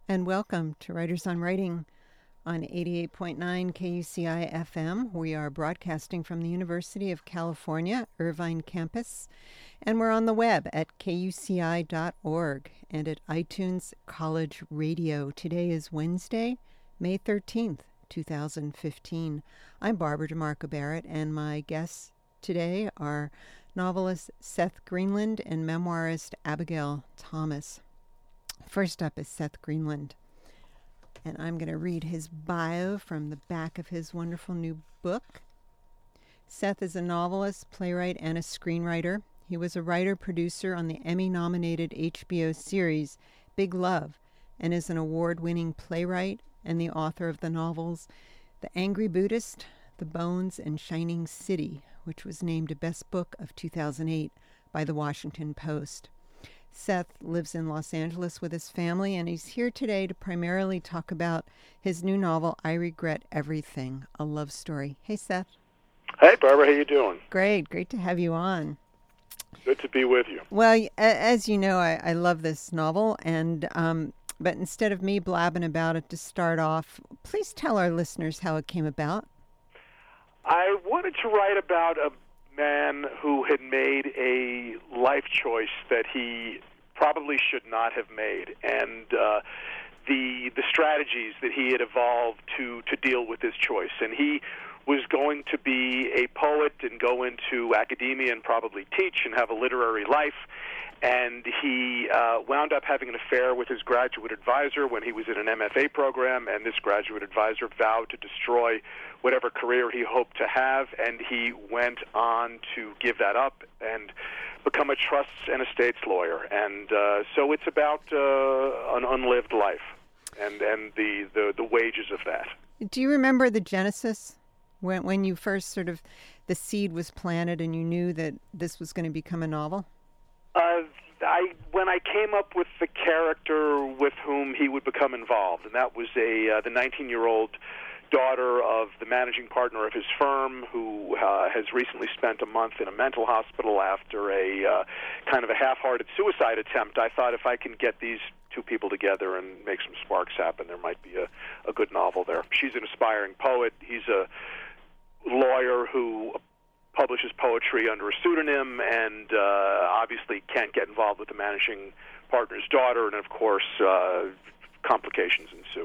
And welcome to Writers on Writing on 88.9 KUCI FM. We are broadcasting from the University of California, Irvine campus, and we're on the web at kuci.org and at iTunes College Radio. Today is Wednesday, May 13th, 2015. I'm Barbara DeMarco Barrett, and my guests today are novelist Seth Greenland and memoirist Abigail Thomas. First up is Seth Greenland, and I'm going to read his bio from the back of his wonderful new book. Seth is a novelist, playwright, and a screenwriter. He was a writer-producer on the Emmy-nominated HBO series Big Love and is an award-winning playwright and the author of the novels The Angry Buddhist, The Bones, and Shining City, which was named a Best Book of 2008 by The Washington Post. Seth lives in Los Angeles with his family, and he's here today to primarily talk about his new novel, I Regret Everything, a love story. Hey, Seth. Hey, Barbara, how you doing? Great to have you on. Good to be with you. Well, as you know, I love this novel, and but instead of me blabbing about it to start off, please tell our listeners how it came about. I wanted to write about a man who had made a life choice that he probably should not have made, and the strategies that he had evolved to deal with this choice. And he was going to be a poet and go into academia and probably teach and have a literary life. And he wound up having an affair with his graduate advisor when he was in an MFA program, and this graduate advisor vowed to destroy whatever career he hoped to have, and he went on to give that up and become a trusts and estates lawyer. And so it's about an unlived life and the wages of that. Do you remember the genesis? When you first the seed was planted and you knew that this was going to become a novel? When I came up with the character with whom he would become involved, and that was the 19-year-old daughter of the managing partner of his firm, who has recently spent a month in a mental hospital after a kind of a half-hearted suicide attempt. I thought if I can get these two people together and make some sparks happen, there might be a good novel there. She's an aspiring poet. He's a lawyer who publishes poetry under a pseudonym and obviously can't get involved with the managing partner's daughter, and of course complications ensue.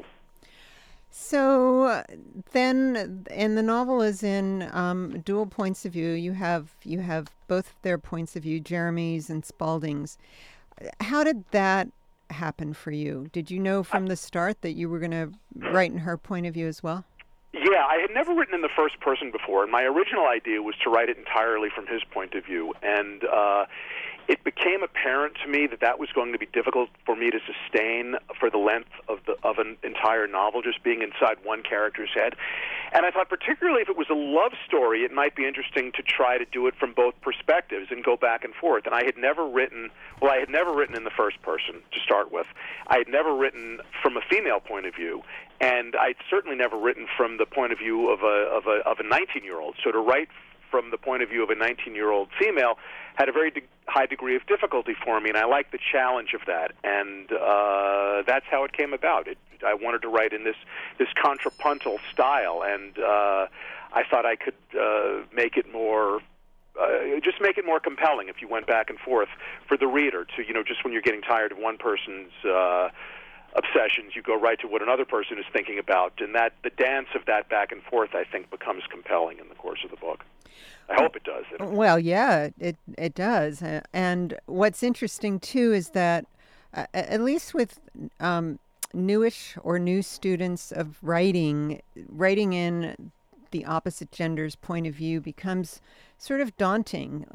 So then, and the novel is in dual points of view. You have both their points of view, Jeremy's and Spalding's. How did that happen for you? Did you know from the start that you were going to write in her point of view as well? Yeah, I had never written in the first person before, and my original idea was to write it entirely from his point of view. And it became apparent to me that was going to be difficult for me to sustain for the length of an entire novel, just being inside one character's head. And I thought, particularly if it was a love story, it might be interesting to try to do it from both perspectives and go back and forth. And I had never written in the first person to start with. I had never written from a female point of view, and I'd certainly never written from the point of view of a 19-year-old. So to write from the point of view of a 19-year-old female had a very high degree of difficulty for me, and I liked the challenge of that, and that's how it came about. I wanted to write in this contrapuntal style, and I thought I could make it more compelling if you went back and forth for the reader to, just when you're getting tired of one person's obsessions, you go right to what another person is thinking about, and that the dance of that back and forth, I think, becomes compelling in the course of the book. I hope it does. Well, yeah, it does. And what's interesting, too, is that at least with newish or new students of writing in the opposite gender's point of view becomes sort of daunting.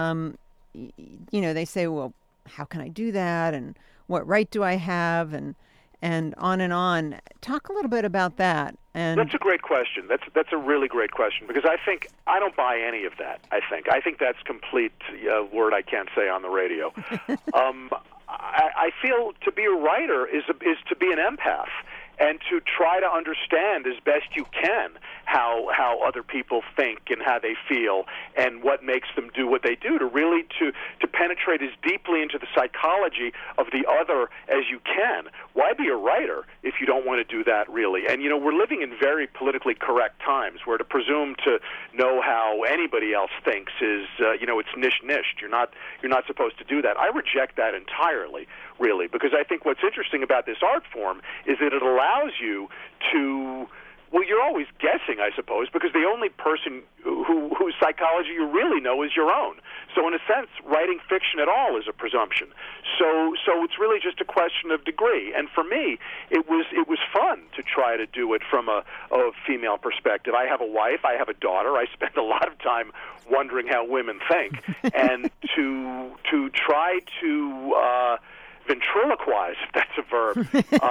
They say, well, how can I do that? And what right do I have? And on and on. Talk a little bit about that. And that's a great question. That's a really great question, because I don't buy any of that. I think that's complete word I can't say on the radio. I feel to be a writer is to be an empath, and to try to understand as best you can how other people think and how they feel and what makes them do what they do, to really to penetrate as deeply into the psychology of the other as you can. Why be a writer if you don't want to do that, really? And, we're living in very politically correct times where to presume to know how anybody else thinks is, it's niche-niched. You're not supposed to do that. I reject that entirely, really, because I think what's interesting about this art form is that it allows you to... Well, you're always guessing, I suppose, because the only person whose psychology you really know is your own. So in a sense, writing fiction at all is a presumption. So it's really just a question of degree. And for me, it was fun to try to do it from a female perspective. I have a wife, I have a daughter. I spend a lot of time wondering how women think, and to try to ventriloquize, if that's a verb,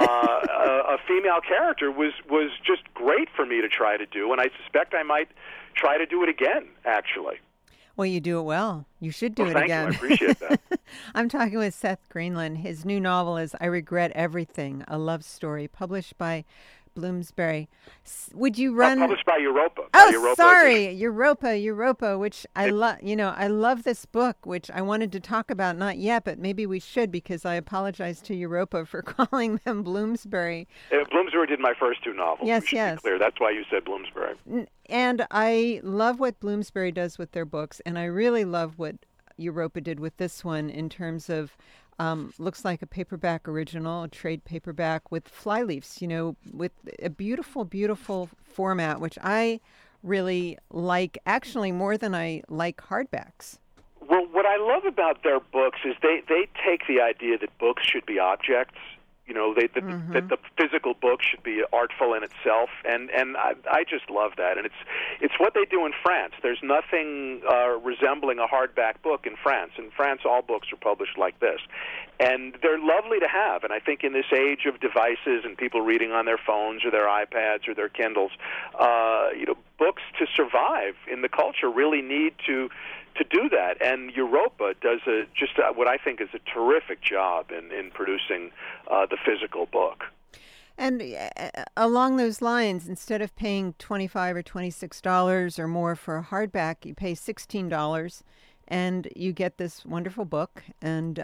a female character was just great for me to try to do, and I suspect I might try to do it again, actually. Well, you do it well. You should do it thank again. You. I appreciate that. I'm talking with Seth Greenland. His new novel is I Regret Everything, a love story, published by Bloomsbury. Would you run... published by Europa. Europa sorry, Europa, which I love. I love this book, which I wanted to talk about, not yet, but maybe we should, because I apologize to Europa for calling them Bloomsbury. Bloomsbury did my first two novels. Yes. Be clear. That's why you said Bloomsbury. And I love what Bloomsbury does with their books, and I really love what Europa did with this one in terms of looks like a paperback original, a trade paperback with flyleafs, with a beautiful, beautiful format, which I really like, actually more than I like hardbacks. Well, what I love about their books is they take the idea that books should be objects, that the physical book should be artful in itself, and I just love that. And it's what they do in France. There's nothing resembling a hardback book in France. In France, all books are published like this. And they're lovely to have. And I think in this age of devices and people reading on their phones or their iPads or their Kindles, books to survive in the culture really need to do that. And Europa does what I think is a terrific job in producing the physical book. And along those lines, instead of paying $25 or $26 or more for a hardback, you pay $16 and you get this wonderful book. And,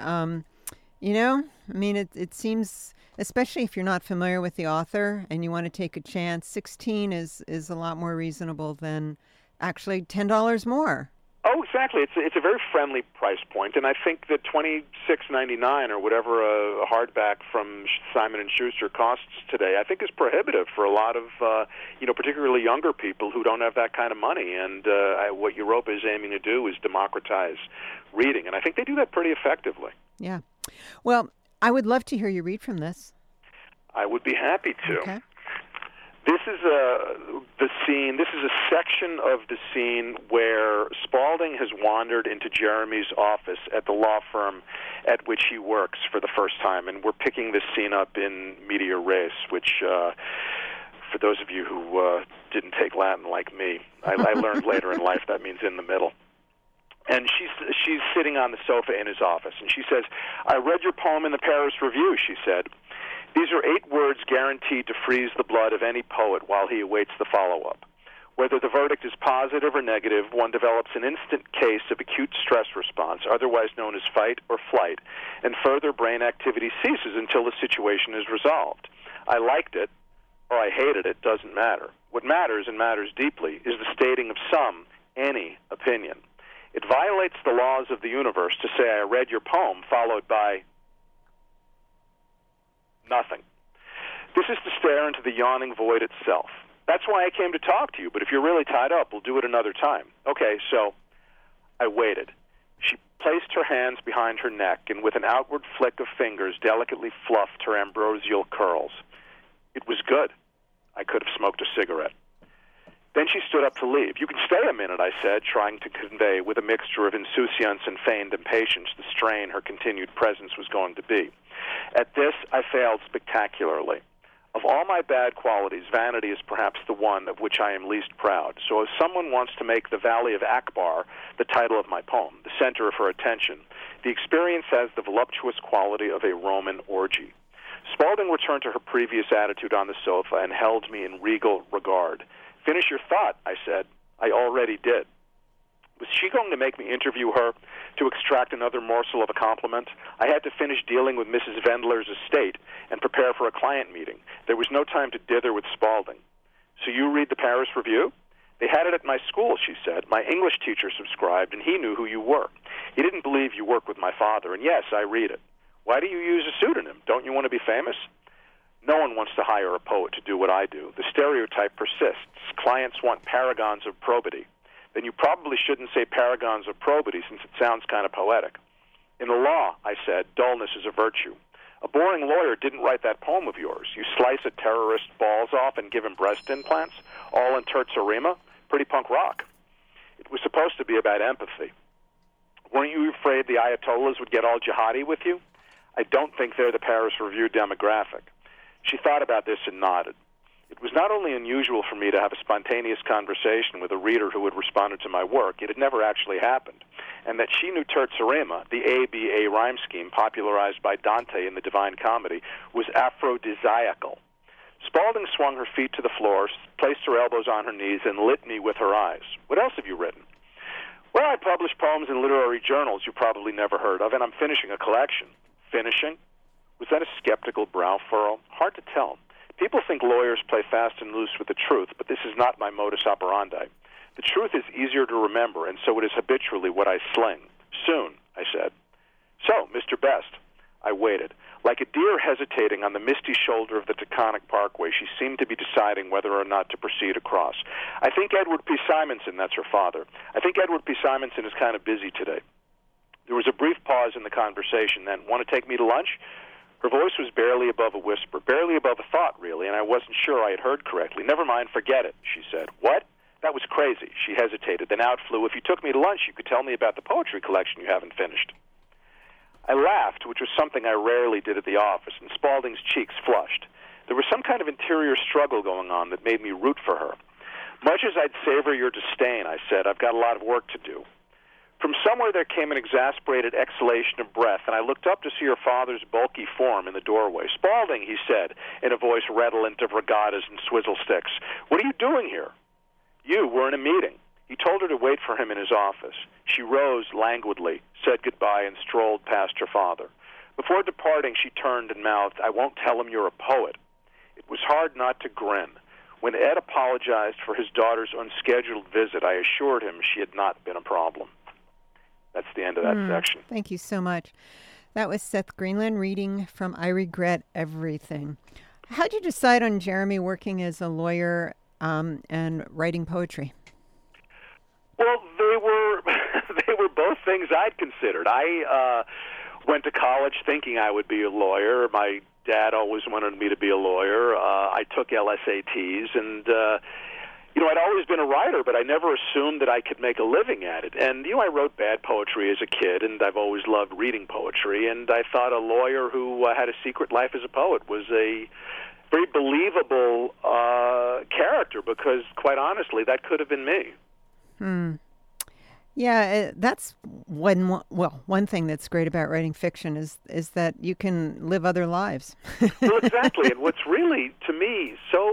it seems, especially if you're not familiar with the author and you want to take a chance, $16 is a lot more reasonable than actually $10 more. Oh, exactly. It's a very friendly price point, and I think that $26.99 or whatever a hardback from Simon & Schuster costs today, I think is prohibitive for a lot of particularly younger people who don't have that kind of money. And what Europa is aiming to do is democratize reading, and I think they do that pretty effectively. Yeah. Well, I would love to hear you read from this. I would be happy to. Okay. This is the scene. This is a section of the scene where Spaulding has wandered into Jeremy's office at the law firm at which he works for the first time, and we're picking this scene up in Media Res, which, for those of you who didn't take Latin like me, I learned later in life that means in the middle. And she's sitting on the sofa in his office, and she says, "I read your poem in the Paris Review," she said. "These are 8 words guaranteed to freeze the blood of any poet while he awaits the follow-up. Whether the verdict is positive or negative, one develops an instant case of acute stress response, otherwise known as fight or flight, and further brain activity ceases until the situation is resolved. I liked it, or I hated it, doesn't matter. What matters, and matters deeply, is the stating of any opinion. It violates the laws of the universe to say I read your poem, followed by nothing. This is to stare into the yawning void itself. That's why I came to talk to you, but if you're really tied up, we'll do it another time." Okay, so I waited. She placed her hands behind her neck and with an outward flick of fingers delicately fluffed her ambrosial curls. It was good. I could have smoked a cigarette. Then she stood up to leave. "You can stay a minute," I said, trying to convey with a mixture of insouciance and feigned impatience the strain her continued presence was going to be. At this, I failed spectacularly. Of all my bad qualities, vanity is perhaps the one of which I am least proud. So if someone wants to make the Valley of Akbar, the title of my poem, the center of her attention, the experience has the voluptuous quality of a Roman orgy. Spaulding returned to her previous attitude on the sofa and held me in regal regard. "Finish your thought," I said. "I already did." Was she going to make me interview her to extract another morsel of a compliment? I had to finish dealing with Mrs. Vendler's estate and prepare for a client meeting. There was no time to dither with Spaulding. "So you read the Paris Review?" "They had it at my school," she said. "My English teacher subscribed, and he knew who you were. He didn't believe you worked with my father, and yes, I read it." "Why do you use a pseudonym? Don't you want to be famous?" "No one wants to hire a poet to do what I do. The stereotype persists. Clients want paragons of probity." "Then you probably shouldn't say paragons of probity, since it sounds kind of poetic." "In the law," I said, "dullness is a virtue. A boring lawyer didn't write that poem of yours. You slice a terrorist's balls off and give him breast implants, all in terzarima. Pretty punk rock." "It was supposed to be about empathy." "Weren't you afraid the Ayatollahs would get all jihadi with you?" "I don't think they're the Paris Review demographic." She thought about this and nodded. It was not only unusual for me to have a spontaneous conversation with a reader who had responded to my work, it had never actually happened, and that she knew terzarima, the ABA rhyme scheme popularized by Dante in the Divine Comedy, was aphrodisiacal. Spaulding swung her feet to the floor, placed her elbows on her knees, and lit me with her eyes. "What else have you written?" "Well, I publish poems in literary journals you probably never heard of, and I'm finishing a collection." "Finishing?" Was that a skeptical brow furrow? Hard to tell. People think lawyers play fast and loose with the truth, but this is not my modus operandi. The truth is easier to remember, and so it is habitually what I sling. "Soon," I said. "So, Mr. Best." I waited. Like a deer hesitating on the misty shoulder of the Taconic Parkway, she seemed to be deciding whether or not to proceed across. "I think Edward P. Simonson," that's her father. "I think Edward P. Simonson is kind of busy today." There was a brief pause in the conversation, then, "Want to take me to lunch?" Her voice was barely above a whisper, barely above a thought, really, and I wasn't sure I had heard correctly. "Never mind, forget it," she said. "What?" "That was crazy." She hesitated, then out flew, "If you took me to lunch, you could tell me about the poetry collection you haven't finished." I laughed, which was something I rarely did at the office, and Spaulding's cheeks flushed. There was some kind of interior struggle going on that made me root for her. "Much as I'd savor your disdain," I said, "I've got a lot of work to do." From somewhere there came an exasperated exhalation of breath, and I looked up to see her father's bulky form in the doorway. "Spaulding," he said, in a voice redolent of regattas and swizzle sticks. "What are you doing here?" "You were in a meeting." He told her to wait for him in his office. She rose languidly, said goodbye, and strolled past her father. Before departing, she turned and mouthed, "I won't tell him you're a poet." It was hard not to grin. When Ed apologized for his daughter's unscheduled visit, I assured him she had not been a problem. That's the end of that section. Thank you so much. That was Seth Greenland reading from I Regret Everything. How'd you decide on Jeremy working as a lawyer and writing poetry? Well, they were both things I'd considered. I went to college thinking I would be a lawyer. My dad always wanted me to be a lawyer. I took LSATs, and I'd always been a writer, but I never assumed that I could make a living at it. And, I wrote bad poetry as a kid, and I've always loved reading poetry. And I thought a lawyer who had a secret life as a poet was a very believable character, because, quite honestly, that could have been me. Yeah, that's one thing that's great about writing fiction is that you can live other lives. Well, exactly. And what's really, to me, so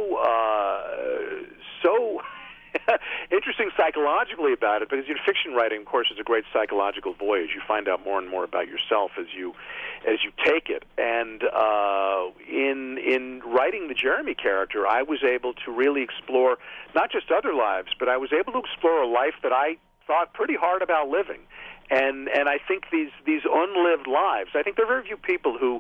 interesting psychologically about it, because fiction writing, of course, is a great psychological voyage. You find out more and more about yourself as you take it. And in writing the Jeremy character, I was able to really explore not just other lives, but I was able to explore a life that I thought pretty hard about living. And I think these unlived lives, I think there are very few people who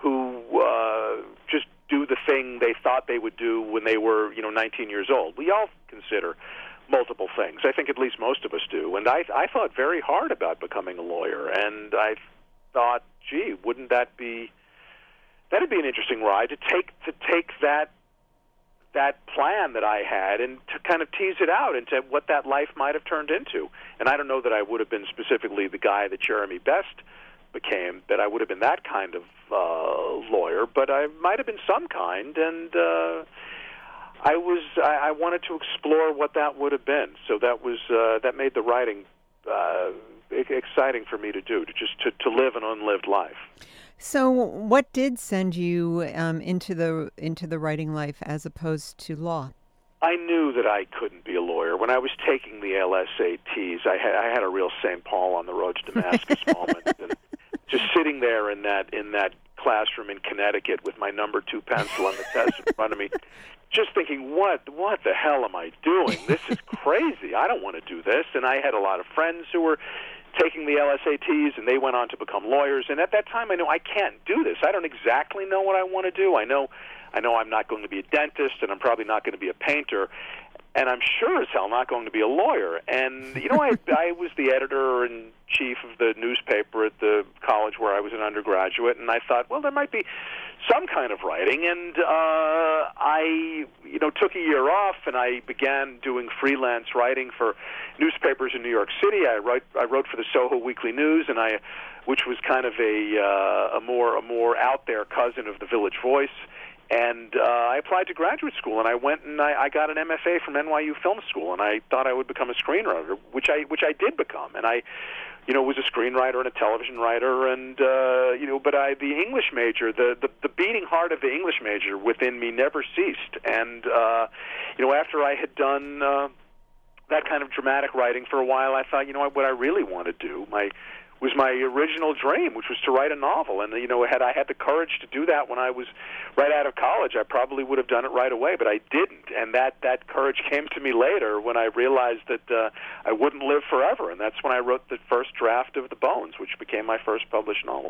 just do the thing they thought they would do when they were 19 years old. We all consider multiple things. I think at least most of us do. And I thought very hard about becoming a lawyer, and I thought, gee, wouldn't that'd be an interesting ride to take that plan that I had and to kind of tease it out into what that life might have turned into. And I don't know that I would have been specifically the guy that Jeremy Best became, that I would have been that kind of lawyer, but I might have been some kind, and I wanted to explore what that would have been. So that made the writing exciting for me to do, to live an unlived life. So, what did send you into the writing life as opposed to law? I knew that I couldn't be a lawyer. When I was taking the LSATs, I had a real St. Paul on the road to Damascus moment, and just sitting there in that classroom in Connecticut with my number 2 pencil on the test in front of me, just thinking, what the hell am I doing? This is crazy. I don't want to do this. And I had a lot of friends who were taking the LSATs, and they went on to become lawyers. And at that time, I knew I can't do this. I don't exactly know what I want to do. I know I'm not going to be a dentist, and I'm probably not going to be a painter, and I'm sure as hell not going to be a lawyer. And, I was the editor-in-chief of the newspaper at the college where I was an undergraduate, and I thought, well, there might be some kind of writing. And I took a year off, and I began doing freelance writing for newspapers in New York City. I wrote for the Soho Weekly News, which was kind of a more out there cousin of the Village Voice. And I applied to graduate school, and I went and I got an MFA from NYU Film School, and I thought I would become a screenwriter, which I did become. And I was a screenwriter and a television writer, and but the English major, the beating heart of the English major within me never ceased. And after I had done that kind of dramatic writing for a while, I thought, what I really want to do, was my original dream, which was to write a novel. And, had I had the courage to do that when I was right out of college, I probably would have done it right away, but I didn't. And that courage came to me later when I realized that I wouldn't live forever. And that's when I wrote the first draft of The Bones, which became my first published novel.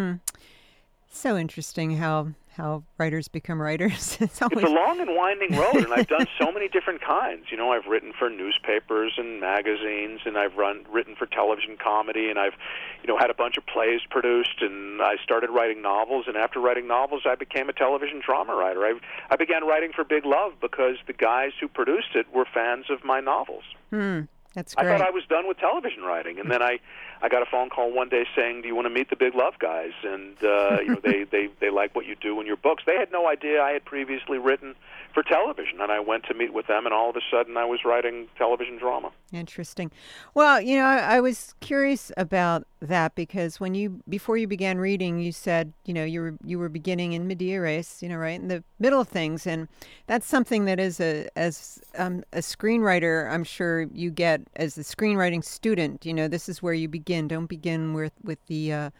So interesting how writers become writers. It's a long and winding road, and I've done so many different kinds. I've written for newspapers and magazines, and I've written for television comedy, and I've had a bunch of plays produced, and I started writing novels, and after writing novels, I became a television drama writer. I began writing for Big Love because the guys who produced it were fans of my novels. That's great. I thought I was done with television writing, and then I got a phone call one day saying, "Do you want to meet the Big Love guys?" And they like what you do in your books. They had no idea I had previously written for television, and I went to meet with them, and all of a sudden I was writing television drama. Interesting. Well, I was curious about that because before you began reading, you said you were beginning in media res, right in the middle of things, and that's something that as a screenwriter, I'm sure you get as a screenwriting student. This is where you begin. Don't begin with the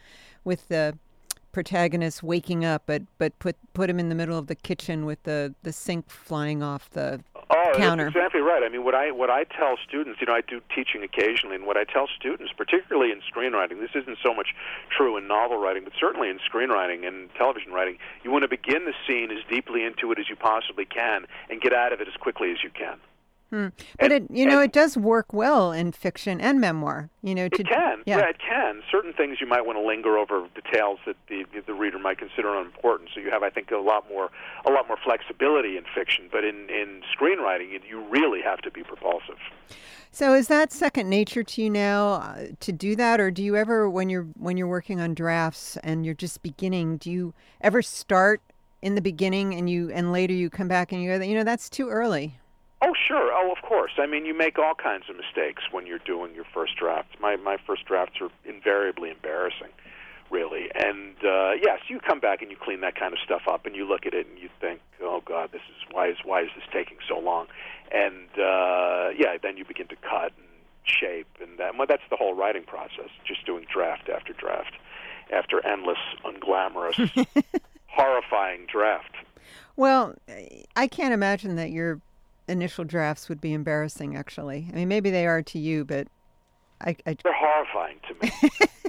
protagonist waking up, but put him in the middle of the kitchen with the sink flying off the counter. That's exactly right. I mean, what I tell students, I do teaching occasionally, and what I tell students, particularly in screenwriting, this isn't so much true in novel writing, but certainly in screenwriting and television writing, you want to begin the scene as deeply into it as you possibly can and get out of it as quickly as you can. But it does work well in fiction and memoir. It can. Yeah, it can. Certain things you might want to linger over details that the reader might consider unimportant. So you have, I think, a lot more flexibility in fiction. But in screenwriting, you really have to be propulsive. So is that second nature to you now to do that, or do you ever, when you're working on drafts and you're just beginning, do you ever start in the beginning and later you come back and you go, that's too early? Oh, sure. Oh, of course. I mean, you make all kinds of mistakes when you're doing your first drafts. My first drafts are invariably embarrassing, really. And, yes, you come back and you clean that kind of stuff up, and you look at it and you think, oh, God, why is this taking so long? And, then you begin to cut and shape. And that's the whole writing process, just doing draft after draft after endless, unglamorous, horrifying draft. Well, I can't imagine that your initial drafts would be embarrassing, actually. I mean, maybe they are to you, but they're horrifying to me.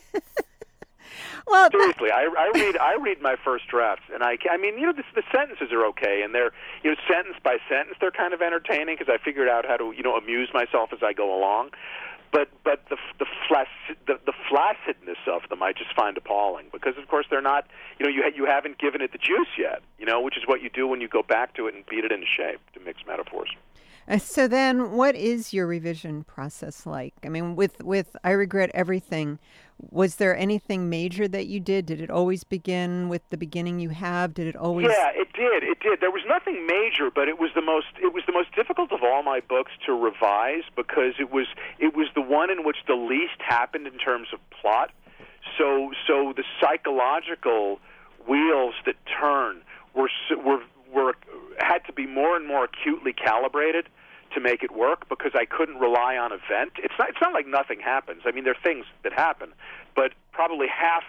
Well, seriously, I read my first drafts, and I mean, the sentences are okay, and they're sentence by sentence they're kind of entertaining because I figured out how to amuse myself as I go along. But the flaccidness of them I just find appalling because, of course, they're not, you haven't given it the juice yet, which is what you do when you go back to it and beat it into shape, to mix metaphors. So then what is your revision process like? I mean, with I Regret Everything, was there anything major that you did? Did it always begin with the beginning you have? Did it always? Yeah, it did. It did. There was nothing major, but it was the most difficult of all my books to revise because it was the one in which the least happened in terms of plot. so the psychological wheels that turn were had to be more and more acutely calibrated to make it work, because I couldn't rely on event. It's not like nothing happens. I mean, there are things that happen, but probably half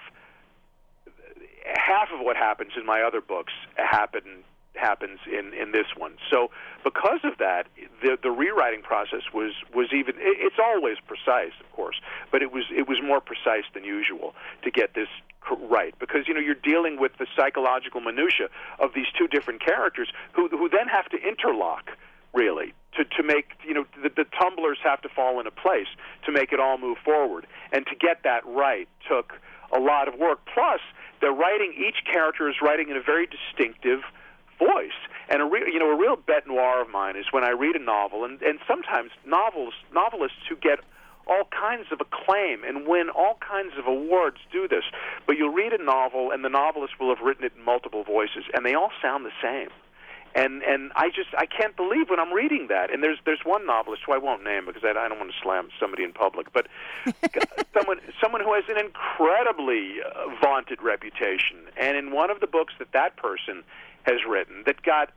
of what happens in my other books happens in this one. So because of that, the rewriting process was even, it's always precise, of course, but it was more precise than usual to get this right, because you're dealing with the psychological minutia of these two different characters who then have to interlock, really, to make the tumblers have to fall into place to make it all move forward, and to get that right took a lot of work. Plus, each character is writing in a very distinctive voice. And a real bête noire of mine is when I read a novel, and sometimes novelists who get all kinds of acclaim and win all kinds of awards do this. But you'll read a novel, and the novelist will have written it in multiple voices, and they all sound the same. And I can't believe when I'm reading that. And there's one novelist who I won't name because I don't want to slam somebody in public, but someone who has an incredibly vaunted reputation. And in one of the books that person has written that got,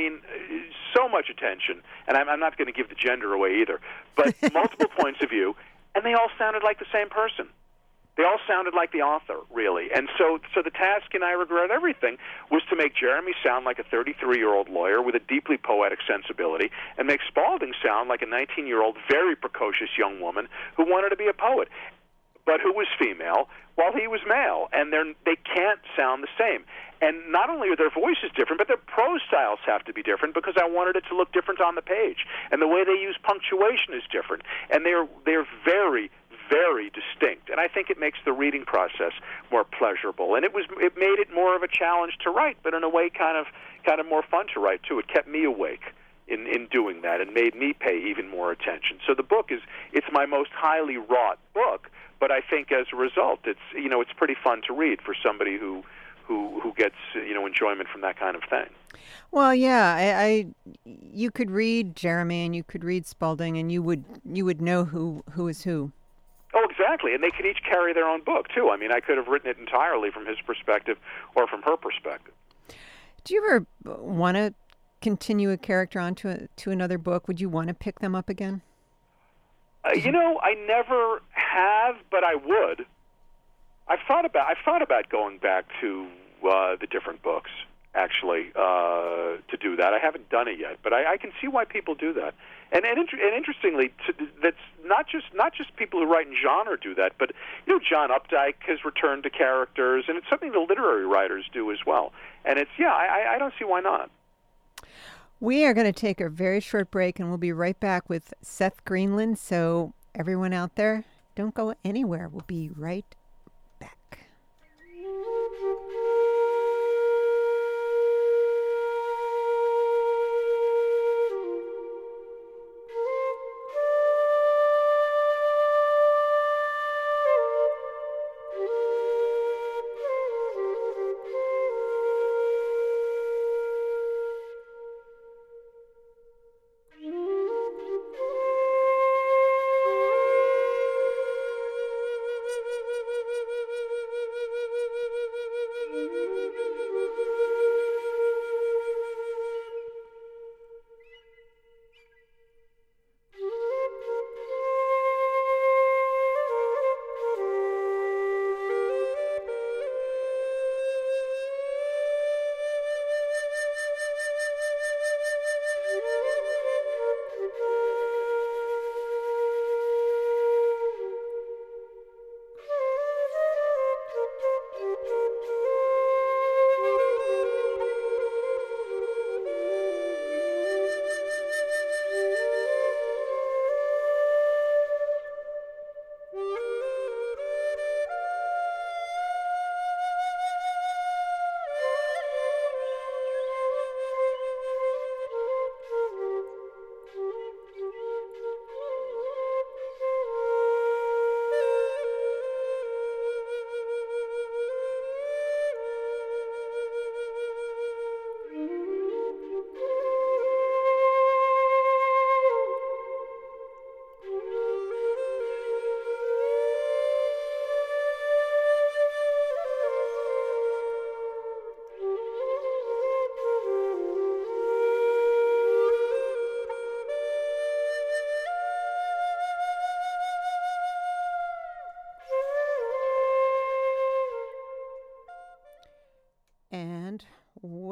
so much attention, and I'm not going to give the gender away either, but multiple points of view, and they all sounded like the same person. They all sounded like the author, really. And so the task in I Regret Everything was to make Jeremy sound like a 33-year-old lawyer with a deeply poetic sensibility, and make Spaulding sound like a 19-year-old, very precocious young woman who wanted to be a poet, but who was female while he was male. And they can't sound the same. And not only are their voices different, but their prose styles have to be different, because I wanted it to look different on the page. And the way they use punctuation is different. And they're very, very distinct. And I think it makes the reading process more pleasurable. And it made it more of a challenge to write, but in a way kind of more fun to write too. It kept me awake in doing that, and made me pay even more attention. So the book it's my most highly wrought book, but I think as a result it's pretty fun to read for somebody who gets enjoyment from that kind of thing. Well, yeah, you could read Jeremy and you could read Spaulding, and you would know who is who. Oh, exactly, and they could each carry their own book too. I mean, I could have written it entirely from his perspective or from her perspective. Do you ever want to continue a character on to another book? Would you want to pick them up again? I never have, but I would. I've thought about going back to the different books, actually, to do that. I haven't done it yet, but I can see why people do that. And interestingly, that's not just people who write in genre do that, but John Updike has returned to characters, and it's something the literary writers do as well. And I don't see why not. We are going to take a very short break, and we'll be right back with Seth Greenland. So everyone out there, don't go anywhere. We'll be right back.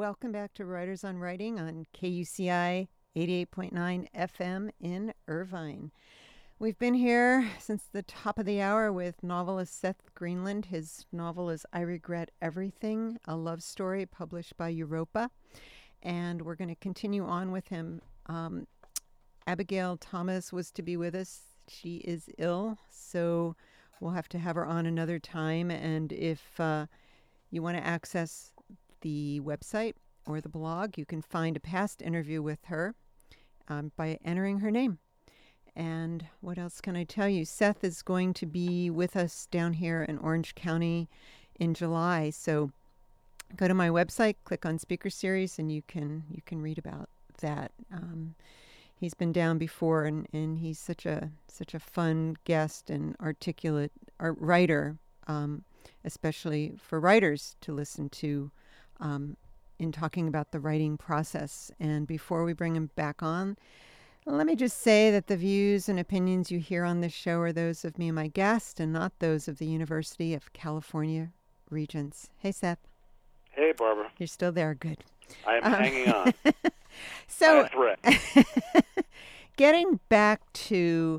welcome back to Writers on Writing on KUCI 88.9 FM in Irvine. We've been here since the top of the hour with novelist Seth Greenland. His novel is I Regret Everything, a love story published by Europa. And we're going to continue on with him. Abigail Thomas was to be with us. She is ill, so we'll have to have her on another time. And if you want to access the website or the blog, you can find a past interview with her by entering her name. And what else can I tell you? Seth is going to be with us down here in Orange County in July. So go to my website, click on Speaker Series, and you can read about that. He's been down before, and he's such a fun guest and articulate writer, especially for writers to listen to in talking about the writing process. And before we bring him back on, let me just say that the views and opinions you hear on this show are those of me and my guest, and not those of the University of California Regents. Hey, Seth. Hey, Barbara. You're still there. Good. I am hanging on. So, getting back to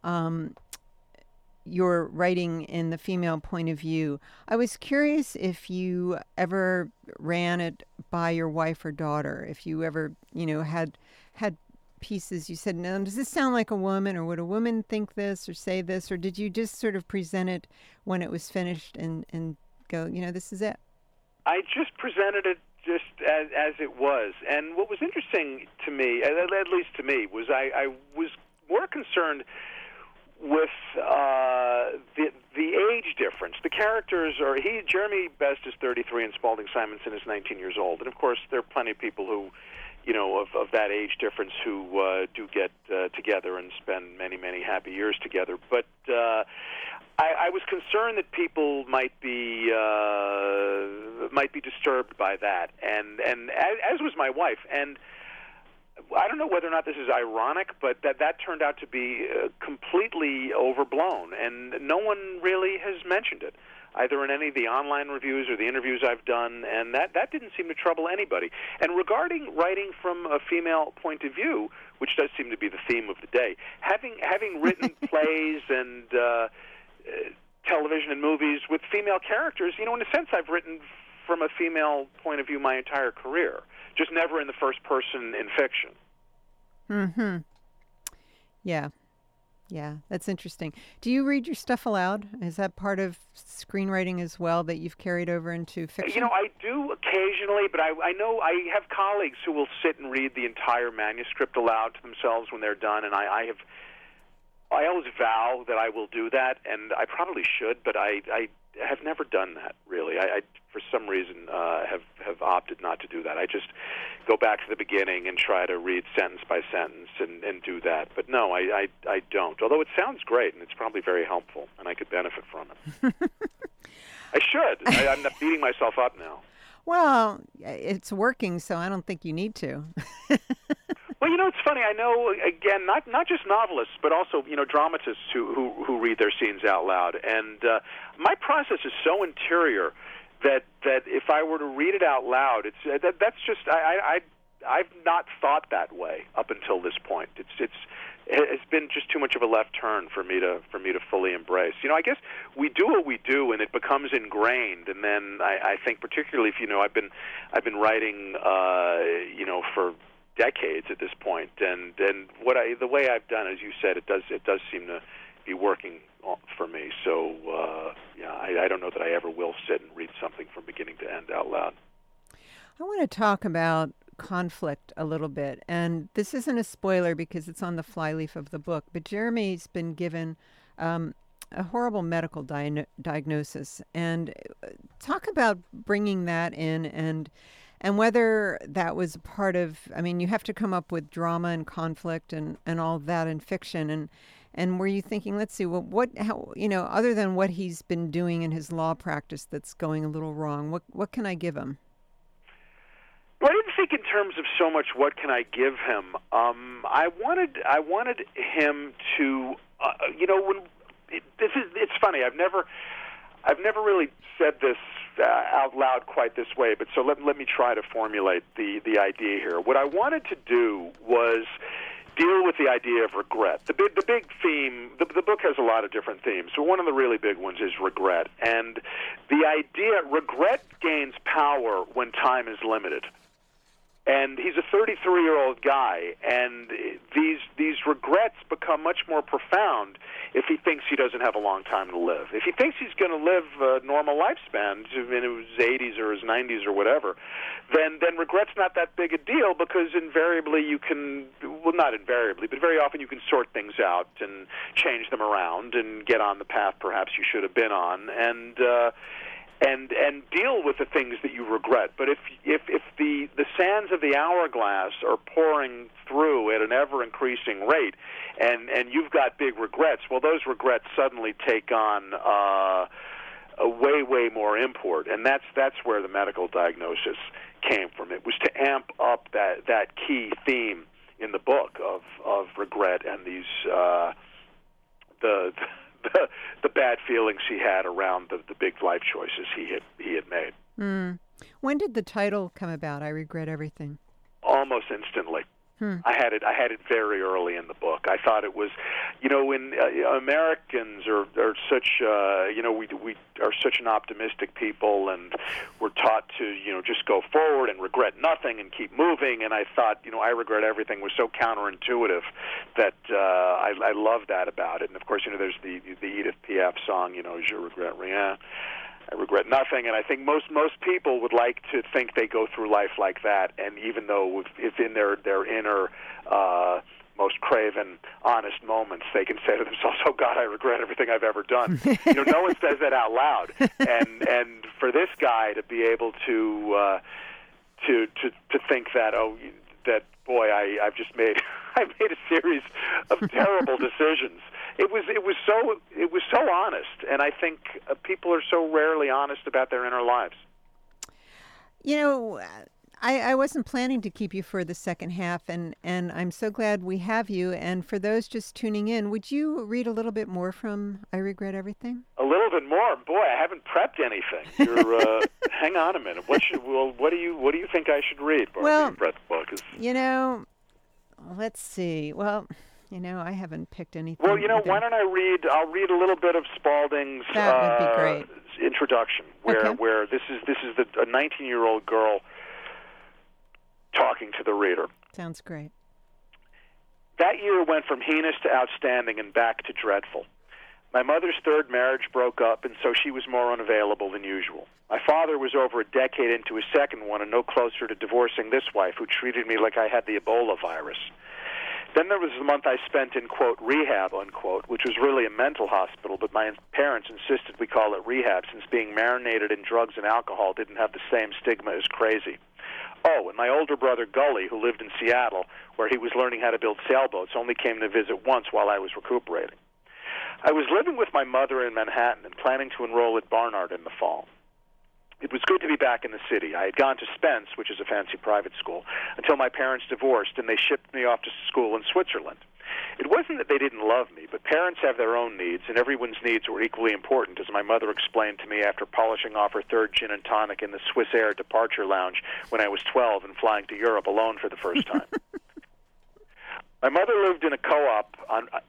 your writing in the female point of view, I was curious if you ever ran it by your wife or daughter, if you ever, had pieces you said, now, does this sound like a woman, or would a woman think this or say this, or did you just sort of present it when it was finished and go, this is it? I just presented it just as it was. And what was interesting to me, at least to me, was I was more concerned with the age difference. The characters are, Jeremy Best is 33 and Spalding Simonson is 19 years old. And of course, there are plenty of people who, of that age difference who do get together and spend many, many happy years together. But I was concerned that people might be disturbed by that, and as was my wife. And I don't know whether or not this is ironic, but that turned out to be completely overblown, and no one really has mentioned it, either in any of the online reviews or the interviews I've done, and that didn't seem to trouble anybody. And regarding writing from a female point of view, which does seem to be the theme of the day, having written plays and television and movies with female characters, in a sense I've written from a female point of view my entire career, just never in the first person in fiction. Mm-hmm. Yeah, that's interesting. Do you read your stuff aloud? Is that part of screenwriting as well that you've carried over into fiction? I do occasionally, but I know I have colleagues who will sit and read the entire manuscript aloud to themselves when they're done, and I always vow that I will do that, and I probably should, but I have never done that, really. I for some reason, have opted not to do that. I just go back to the beginning and try to read sentence by sentence and do that. But no, I don't, although it sounds great, and it's probably very helpful, and I could benefit from it. I should. I'm not beating myself up now. Well, it's working, so I don't think you need to. Well, it's funny. I know, again, not just novelists, but also, dramatists who read their scenes out loud. And my process is so interior that if I were to read it out loud, that's just I've not thought that way up until this point. It's been just too much of a left turn for me to fully embrace. I guess we do what we do, and it becomes ingrained. And then I think, particularly if I've been writing, for decades at this point, and the way I've done, as you said, it does seem to be working for me. So I don't know that I ever will sit and read something from beginning to end out loud. I want to talk about conflict a little bit, and this isn't a spoiler because it's on the flyleaf of the book, but Jeremy's been given a horrible medical diagnosis, and talk about bringing that in and whether that was part of, you have to come up with drama and conflict and all that in fiction, and were you thinking, let's see, well, other than what he's been doing in his law practice that's going a little wrong, what can I give him? Well, I didn't think in terms of so much what can I give him. I wanted him to, it's funny. I've never really said this out loud quite this way, but so let me try to formulate the idea here. What I wanted to do was deal with the idea of regret. The big theme, the book has a lot of different themes, so one of the really big ones is regret. And the idea, regret gains power when time is limited. And he's a 33-year-old guy, and these regrets become much more profound if he thinks he doesn't have a long time to live. If he thinks he's going to live a normal lifespan in his 80s or his 90s or whatever, then regret's not that big a deal, because invariably you can, well, not invariably, but very often you can sort things out and change them around and get on the path perhaps you should have been on, and deal with the things that you regret. But if the sands of the hourglass are pouring through at an ever-increasing rate, and you've got big regrets, well, those regrets suddenly take on a way more import, and that's where the medical diagnosis came from. It was to amp up that key theme in the book of regret and these the bad feelings he had around the big life choices he had made. When did the title come about, I Regret Everything? Almost instantly. I had it very early in the book. I thought it was, when Americans are such, we are such an optimistic people, and we're taught to, just go forward and regret nothing and keep moving. And I thought, I Regret Everything was so counterintuitive that I love that about it. And of course, there's the Edith Piaf song, Je regrette rien. I regret nothing, and I think most people would like to think they go through life like that. And even though if in their inner most craven, honest moments, they can say to themselves, "Oh God, I regret everything I've ever done." No one says that out loud. And for this guy to be able to think that, boy, I've just made I've made a series of terrible decisions. It was so honest, and I think people are so rarely honest about their inner lives. I wasn't planning to keep you for the second half, and I'm so glad we have you. And for those just tuning in, would you read a little bit more from I Regret Everything? A little bit more? Boy, I haven't prepped anything. Hang on a minute. What do you think I should read? Well, the book is... let's see. Well, I haven't picked anything. Well, why don't I'll read a little bit of Spalding's that would be great. Introduction, where this is a 19-year-old girl talking to the reader. Sounds great. That year went from heinous to outstanding and back to dreadful. My mother's third marriage broke up, and so she was more unavailable than usual. My father was over a decade into his second one and no closer to divorcing this wife, who treated me like I had the Ebola virus. Then there was the month I spent in, quote, rehab, unquote, which was really a mental hospital, but my parents insisted we call it rehab since being marinated in drugs and alcohol didn't have the same stigma as crazy. Oh, and my older brother Gully, who lived in Seattle, where he was learning how to build sailboats, only came to visit once while I was recuperating. I was living with my mother in Manhattan and planning to enroll at Barnard in the fall. It was good to be back in the city. I had gone to Spence, which is a fancy private school, until my parents divorced, and they shipped me off to school in Switzerland. It wasn't that they didn't love me, but parents have their own needs, and everyone's needs were equally important, as my mother explained to me after polishing off her third gin and tonic in the Swiss Air departure lounge when I was 12 and flying to Europe alone for the first time. My mother lived in the co-op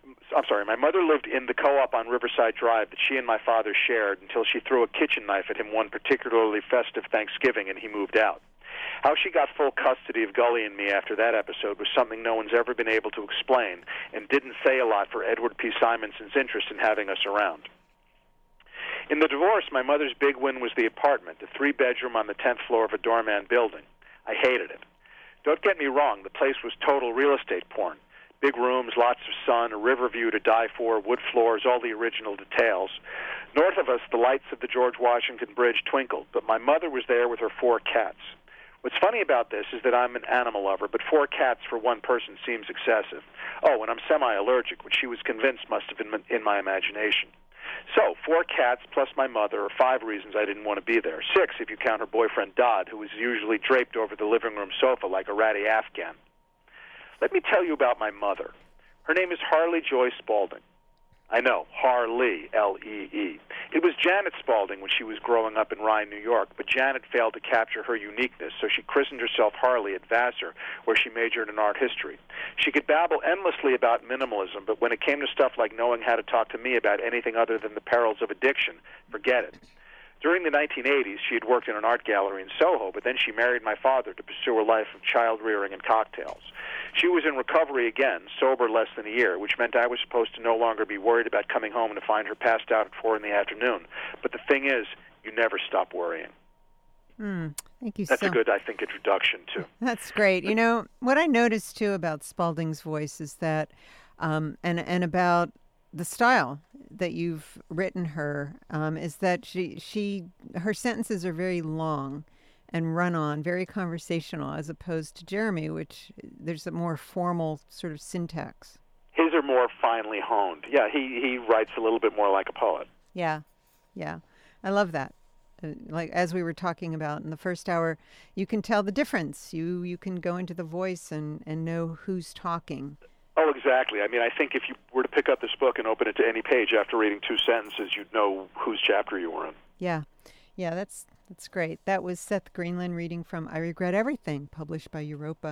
on Riverside Drive that she and my father shared until she threw a kitchen knife at him one particularly festive Thanksgiving and he moved out. How she got full custody of Gully and me after that episode was something no one's ever been able to explain, and didn't say a lot for Edward P. Simonson's interest in having us around. In the divorce, my mother's big win was the apartment, a 3-bedroom on the 10th floor of a doorman building. I hated it. Don't get me wrong, the place was total real estate porn. Big rooms, lots of sun, a river view to die for, wood floors, all the original details. North of us, the lights of the George Washington Bridge twinkled, but my mother was there with her 4 cats. What's funny about this is that I'm an animal lover, but 4 cats for one person seems excessive. Oh, and I'm semi-allergic, which she was convinced must have been in my imagination. So, 4 cats plus my mother are 5 reasons I didn't want to be there. 6 if you count her boyfriend Dodd, who was usually draped over the living room sofa like a ratty Afghan. Let me tell you about my mother. Her name is Harley Joy Spalding. I know, Harlee, L-E-E. It was Janet Spaulding when she was growing up in Rye, New York, but Janet failed to capture her uniqueness, so she christened herself Harley at Vassar, where she majored in art history. She could babble endlessly about minimalism, but when it came to stuff like knowing how to talk to me about anything other than the perils of addiction, forget it. During the 1980s, she had worked in an art gallery in Soho, but then she married my father to pursue a life of child-rearing and cocktails. She was in recovery again, sober less than a year, which meant I was supposed to no longer be worried about coming home and to find her passed out at 4 in the afternoon. But the thing is, you never stop worrying. Thank you. That's a good, I think, introduction, too. That's great. You know, what I noticed, too, about Spaulding's voice is that, and about the style that you've written her, is that her sentences are very long and run on, very conversational, as opposed to Jeremy, which there's a more formal sort of syntax. His are more finely honed. Yeah, he writes a little bit more like a poet. Yeah. I love that. Like, as we were talking about in the first hour, you can tell the difference. You can go into the voice and know who's talking. Oh, exactly. I mean, I think if you were to pick up this book and open it to any page after reading 2 sentences, you'd know whose chapter you were in. Yeah, that's great. That was Seth Greenland reading from I Regret Everything, published by Europa.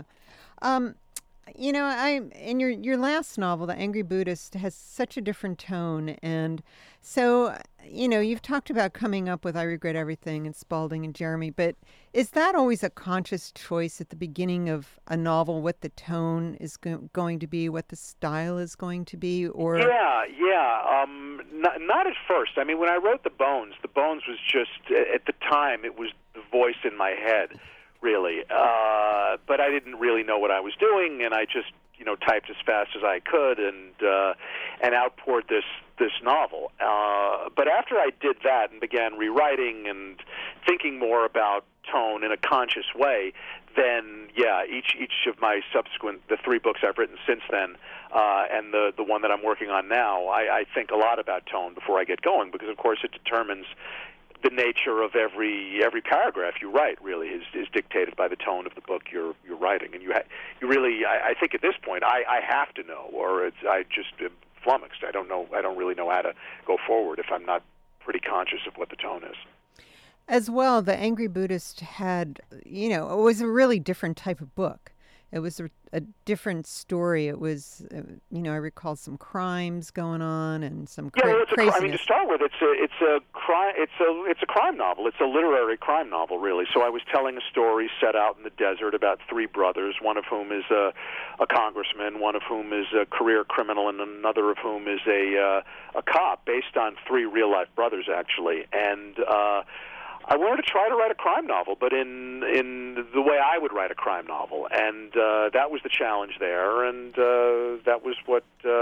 You know, in your last novel, The Angry Buddhist, has such a different tone, and so, you know, you've talked about coming up with I Regret Everything and Spaulding and Jeremy, but is that always a conscious choice at the beginning of a novel, what the tone is going to be, what the style is going to be, or? Yeah. Not at first. I mean, when I wrote The Bones was just, at the time, it was the voice in my head, really. But I didn't really know what I was doing, and I just, typed as fast as I could and outpoured this novel. But after I did that and began rewriting and thinking more about tone in a conscious way, then each of my subsequent, the 3 books I've written since then, and the one that I'm working on now, I think a lot about tone before I get going, because of course it determines the nature of every paragraph you write. Really is dictated by the tone of the book you're writing, and you really I think at this point I have to know, or I just am flummoxed. I don't really know how to go forward if I'm not pretty conscious of what the tone is. As well, The Angry Buddhist had, it was a really different type of book. It was a different story. It was, I recall some crimes going on and some craziness. I mean, to start with, it's a crime novel. It's a literary crime novel, really. So I was telling a story set out in the desert about 3 brothers, one of whom is a congressman, one of whom is a career criminal, and another of whom is a cop, based on 3 real-life brothers, actually. And I wanted to try to write a crime novel, but in the way I would write a crime novel, and that was the challenge there, and that was what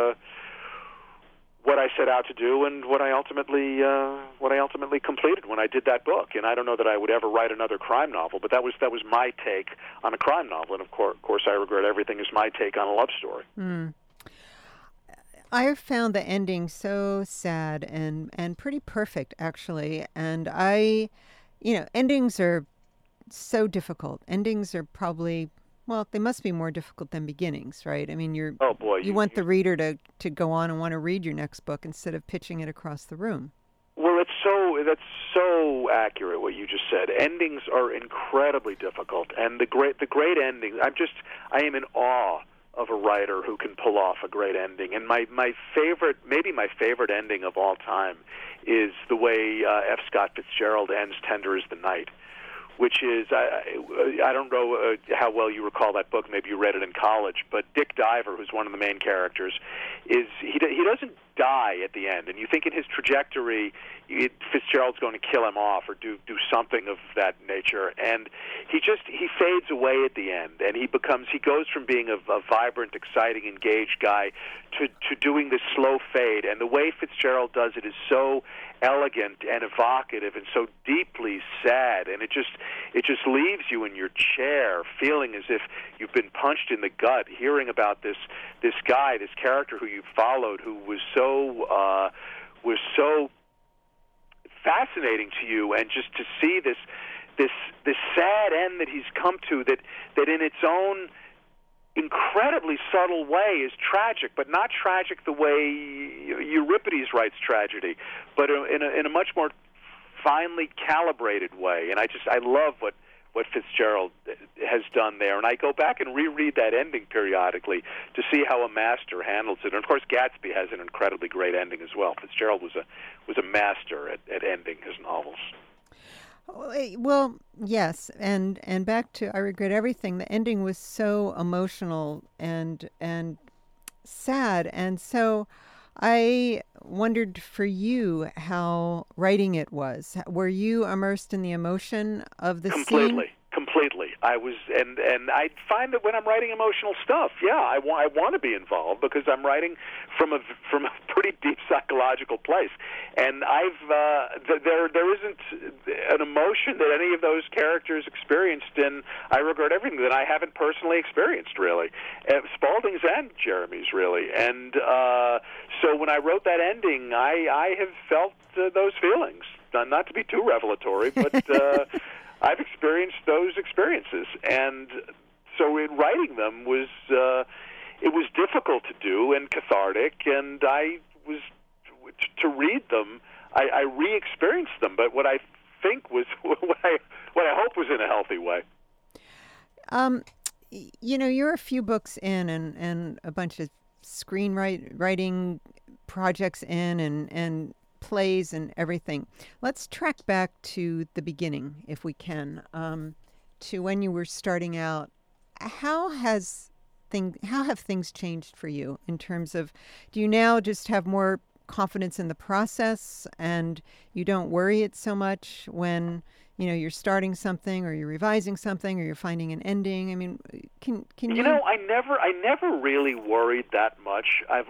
I set out to do, and what I ultimately completed when I did that book. And I don't know that I would ever write another crime novel, but that was my take on a crime novel, and of course, I Regret Everything is my take on a love story. I found the ending so sad and pretty perfect, actually. And endings are so difficult. Endings are probably, they must be more difficult than beginnings, right? I mean, you want the reader to go on and want to read your next book instead of pitching it across the room. Well, that's so accurate what you just said. Endings are incredibly difficult, and the great ending. I am in awe of a writer who can pull off a great ending. And my favorite ending of all time is the way F. Scott Fitzgerald ends Tender is the Night, which is, I don't know how well you recall that book. Maybe you read it in college. But Dick Diver, who's one of the main characters, he doesn't die at the end. And you think in his trajectory, Fitzgerald's going to kill him off or do something of that nature. And he fades away at the end. And he goes from being a vibrant, exciting, engaged guy to doing this slow fade. And the way Fitzgerald does it is so elegant and evocative and so deeply sad, and it just leaves you in your chair feeling as if you've been punched in the gut, hearing about this guy, this character who you followed, who was so fascinating to you, and just to see this sad end that he's come to, that in its own incredible incredibly subtle way is tragic, but not tragic the way Euripides writes tragedy, but in a much more finely calibrated way. And I love what Fitzgerald has done there. And I go back and reread that ending periodically to see how a master handles it. And of course, Gatsby has an incredibly great ending as well. Fitzgerald was a master at ending his novels. Well, yes, and back to I Regret Everything. The ending was so emotional and sad, and so I wondered for you how writing it was. Were you immersed in the emotion of the scene? Completely. I was, and I find that when I'm writing emotional stuff, I want to be involved because I'm writing from a pretty deep psychological place, and there isn't an emotion that any of those characters experienced in I Regret Everything that I haven't personally experienced, really. Spalding's and Jeremy's, really, and so when I wrote that ending, I have felt those feelings. Not to be too revelatory, but. I've experienced those experiences, and so in writing them it was difficult to do and cathartic, and to read them, I re-experienced them, but what I think was what I hope was in a healthy way. You're a few books in and a bunch of screenwriting projects in and plays and everything. Let's track back to the beginning, if we can, to when you were starting out. How have things changed for you in terms of, do you now just have more confidence in the process and you don't worry it so much when you're starting something or you're revising something or you're finding an ending? I mean, can you? I never really worried that much. I've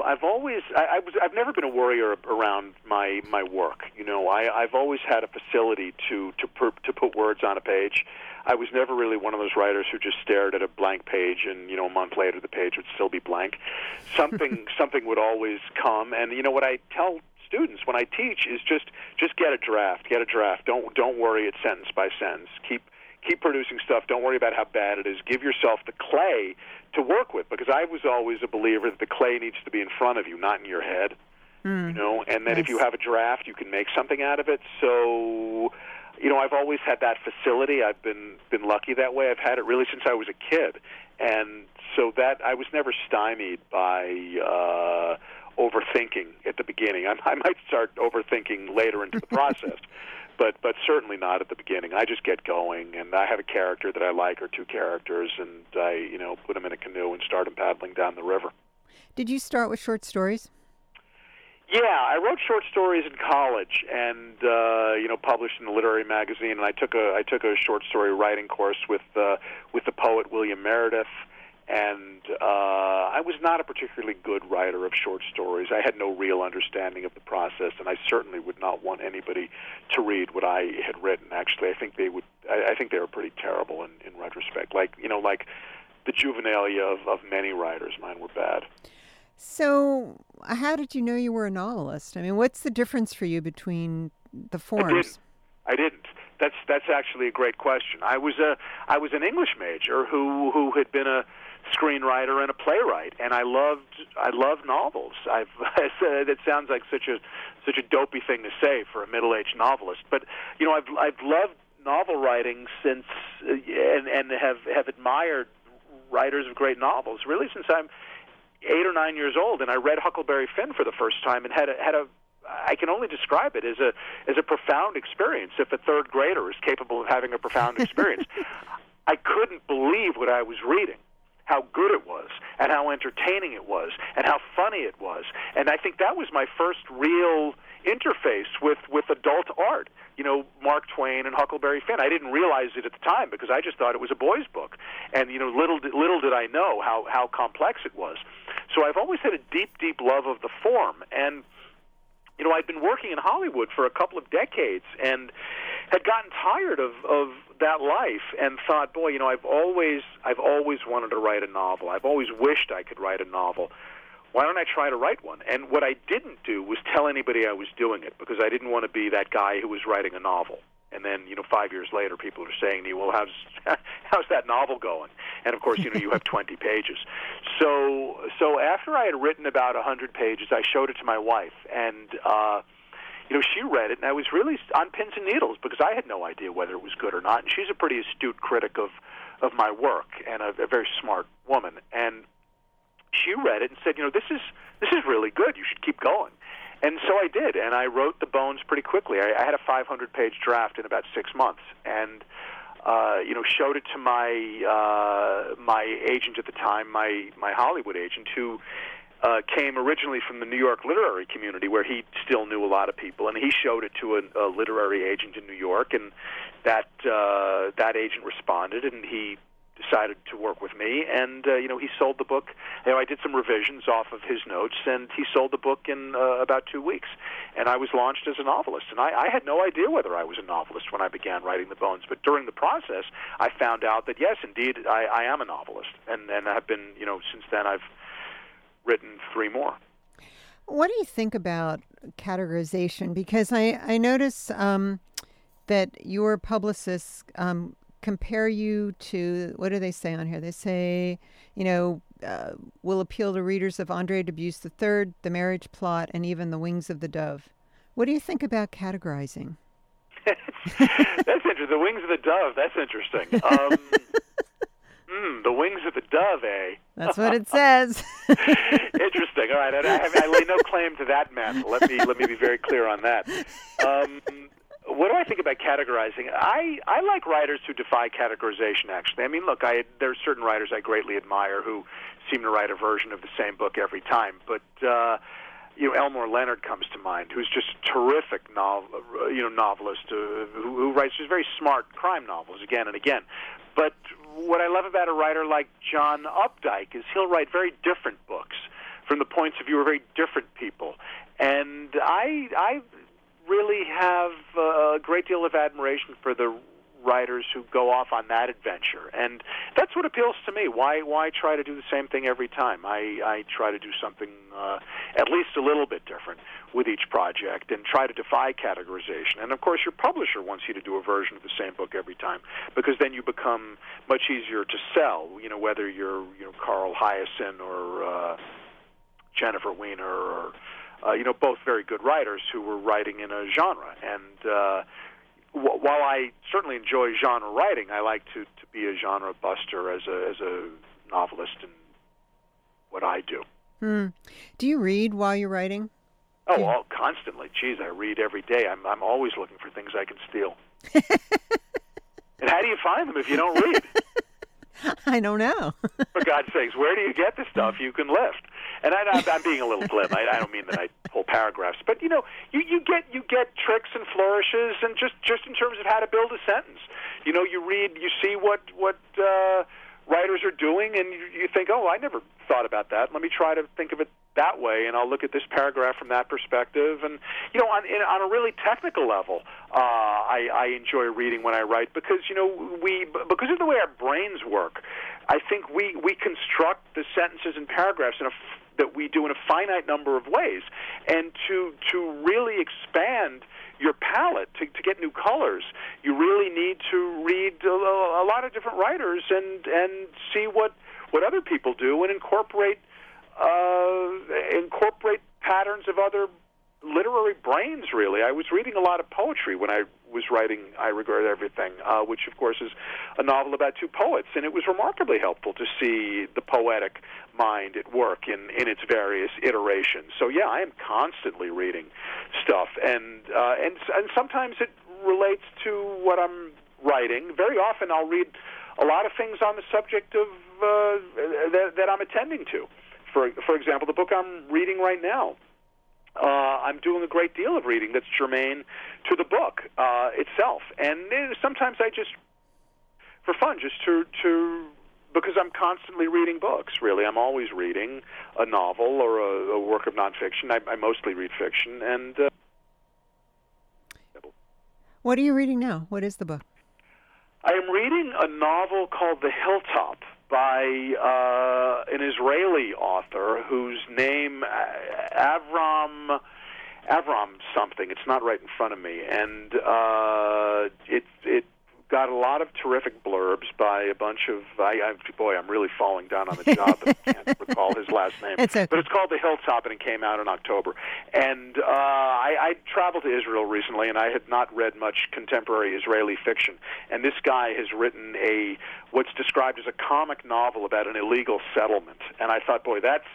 never been a worrier around my work. I've always had a facility to put words on a page. I was never really one of those writers who just stared at a blank page and a month later the page would still be blank. Something would always come, and what I tell students when I teach is just get a draft. Don't worry it sentence by sentence. Keep producing stuff. Don't worry about how bad it is. Give yourself the clay to work with, because I was always a believer that the clay needs to be in front of you, not in your head. And then if you have a draft, you can make something out of it. So, I've always had that facility. I've been lucky that way. I've had it really since I was a kid, and so that I was never stymied by overthinking at the beginning. I might start overthinking later into the process, but certainly not at the beginning. I just get going, and I have a character that I like or two characters, and I put them in a canoe and start them paddling down the river. Did you start with short stories? Yeah, I wrote short stories in college, and published in a literary magazine. And I took a short story writing course with the poet William Meredith. And I was not a particularly good writer of short stories. I had no real understanding of the process, and I certainly would not want anybody to read what I had written. Actually, I think they would. I think they were pretty terrible in retrospect. Like the juvenilia of many writers. Mine were bad. So, how did you know you were a novelist? I mean, what's the difference for you between the forms? I didn't. That's actually a great question. I was an English major who had been a screenwriter and a playwright, and I loved novels. That sounds like such a dopey thing to say for a middle-aged novelist, but I've loved novel writing since and have admired writers of great novels really since I'm 8 or 9 years old, and I read Huckleberry Finn for the first time and had a I can only describe it as a profound experience. If a third grader is capable of having a profound experience, I couldn't believe what I was reading, how good it was, and how entertaining it was, and how funny it was. And I think that was my first real interface with adult art. Mark Twain and Huckleberry Finn. I didn't realize it at the time because I just thought it was a boy's book, and little did I know how complex it was. So I've always had a deep love of the form, and I'd been working in Hollywood for a couple of decades and had gotten tired of that life and thought, boy, I've always wanted to write a novel. I've always wished I could write a novel. Why don't I try to write one? And what I didn't do was tell anybody I was doing it, because I didn't want to be that guy who was writing a novel. And then, 5 years later, people are saying to you, well, how's that novel going? And, of course, you have 20 pages. So after I had written about 100 pages, I showed it to my wife, and she read it, and I was really on pins and needles because I had no idea whether it was good or not. And she's a pretty astute critic of my work and a very smart woman. And she read it and said, this is really good. You should keep going. And so I did, and I wrote The Bones pretty quickly. I had a 500-page draft in about 6 months, and showed it to my agent at the time, my Hollywood agent, who came originally from the New York literary community, where he still knew a lot of people, and he showed it to a literary agent in New York, and that agent responded, and he decided to work with me, and he sold the book. I did some revisions off of his notes, and he sold the book in about 2 weeks, and I was launched as a novelist. And I had no idea whether I was a novelist when I began writing The Bones, but during the process, I found out that yes, indeed, I am a novelist, and I've been, since then I've written 3 more. What do you think about categorization? Because I notice that your publicists compare you to, what do they say on here? They say, will appeal to readers of Andre Dubus III, The Marriage Plot, and even The Wings of the Dove. What do you think about categorizing? That's interesting. The Wings of the Dove, that's interesting. The Wings of the Dove, eh? That's what it says. Interesting. All right, I lay no claim to that mantle. Let me be very clear on that. What do I think about categorizing? I like writers who defy categorization, actually. I mean, look, there are certain writers I greatly admire who seem to write a version of the same book every time. But, Elmore Leonard comes to mind, who's just a terrific novelist who writes just very smart crime novels again and again. But what I love about a writer like John Updike is he'll write very different books from the points of view of very different people. And I really have a great deal of admiration for the writers who go off on that adventure, and that's what appeals to me. Why try to do the same thing every time? I try to do something at least a little bit different with each project and try to defy categorization. And of course your publisher wants you to do a version of the same book every time, because then you become much easier to sell, whether you're Carl Hiaasen or Jennifer Weiner or both very good writers who were writing in a genre. And while I certainly enjoy genre writing, I like to be a genre buster as a novelist in what I do. Do you read while you're writing? Oh, constantly. Geez, I read every day. I'm always looking for things I can steal. And how do you find them if you don't read? I don't know. For God's sakes, where do you get the stuff you can lift? And I'm being a little glib. I don't mean that I pull paragraphs, but you get tricks and flourishes, and just in terms of how to build a sentence. You read, you see what writers are doing, and you think, oh, I never thought about that. Let me try to think of it that way, and I'll look at this paragraph from that perspective. And on a really technical level, I enjoy reading when I write because because of the way our brains work. I think we construct the sentences and paragraphs that we do in a finite number of ways, and to really expand your palette, to get new colors, you really need to read a lot of different writers and see what other people do and incorporate patterns of other literary brains, really. I was reading a lot of poetry when I was writing I Regret Everything, which, of course, is a novel about 2 poets, and it was remarkably helpful to see the poetic mind at work in its various iterations. So, yeah, I am constantly reading stuff, and sometimes it relates to what I'm writing. Very often I'll read a lot of things on the subject of that I'm attending to. For example, the book I'm reading right now, I'm doing a great deal of reading that's germane to the book itself. And sometimes I just, for fun, just to because I'm constantly reading books, really. I'm always reading a novel or a work of nonfiction. I mostly read fiction. And what are you reading now? What is the book? I am reading a novel called The Hilltop by an Israeli author whose name, Avram Avram something. It's not right in front of me, and it got a lot of terrific blurbs by a bunch of. I'm really falling down on the job, but I can't recall his last name. It's okay. But it's called The Hilltop, and it came out in October. And I traveled to Israel recently, and I had not read much contemporary Israeli fiction. And this guy has written what's described as a comic novel about an illegal settlement. And I thought, boy, that's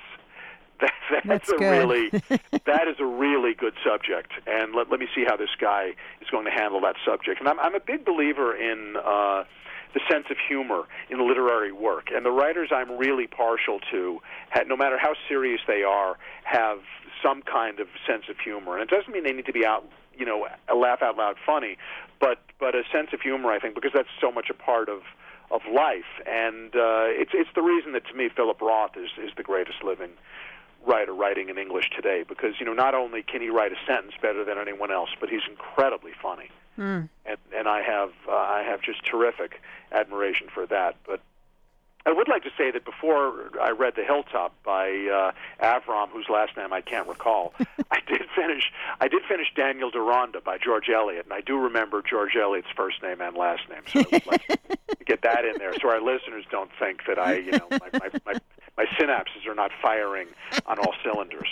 that is a really good subject, and let me see how this guy is going to handle that subject. And I'm a big believer in the sense of humor in literary work, and the writers I'm really partial to, no matter how serious they are, have some kind of sense of humor. And it doesn't mean they need to be a laugh out loud funny, but a sense of humor, I think, because that's so much a part of life, and it's the reason that to me Philip Roth is the greatest living writer writing in English today, because not only can he write a sentence better than anyone else, but he's incredibly funny, and I have just terrific admiration for that. But I would like to say that before I read The Hilltop by Avram, whose last name I can't recall, I did finish Daniel Deronda by George Eliot, and I do remember George Eliot's first name and last name, so I would like to get that in there so our listeners don't think that my synapses are not firing on all cylinders.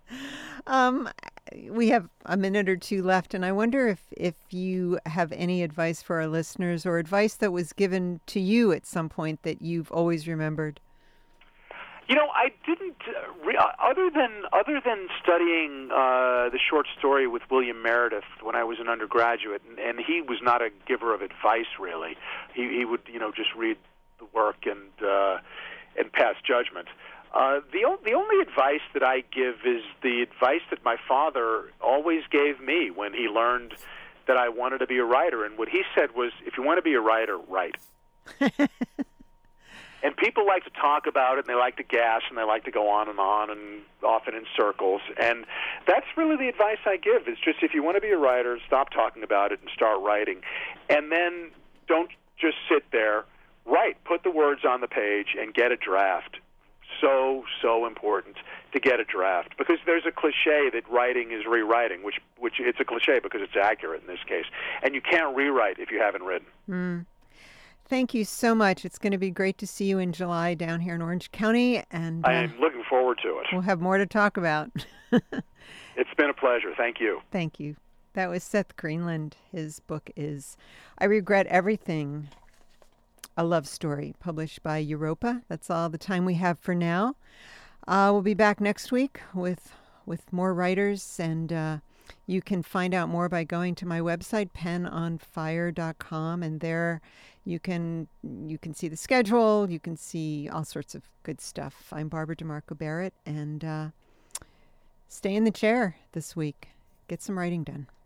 We have a minute or two left, and I wonder if you have any advice for our listeners, or advice that was given to you at some point that you've always remembered. I didn't, other than studying the short story with William Meredith when I was an undergraduate, and he was not a giver of advice, really. He would, just read the work and pass judgment. The only advice that I give is the advice that my father always gave me when he learned that I wanted to be a writer. And what he said was, if you want to be a writer, write. And people like to talk about it, and they like to gas, and they like to go on, and often in circles. And that's really the advice I give, is just if you want to be a writer, stop talking about it and start writing. And then don't just sit there. Write. Put the words on the page and get a draft. So important to get a draft, because there's a cliche that writing is rewriting, which it's a cliche because it's accurate in this case, and you can't rewrite if you haven't written. Thank you so much. It's going to be great to see you in July down here in Orange County, and I am looking forward to it. We'll have more to talk about. It's been a pleasure. Thank you. Thank you. That was Seth Greenland. His book is I Regret Everything, a love story, published by Europa. That's all the time we have for now. We'll be back next week with more writers, and you can find out more by going to my website, penonfire.com, and there you can see the schedule. You can see all sorts of good stuff. I'm Barbara DeMarco Barrett, and stay in the chair this week. Get some writing done.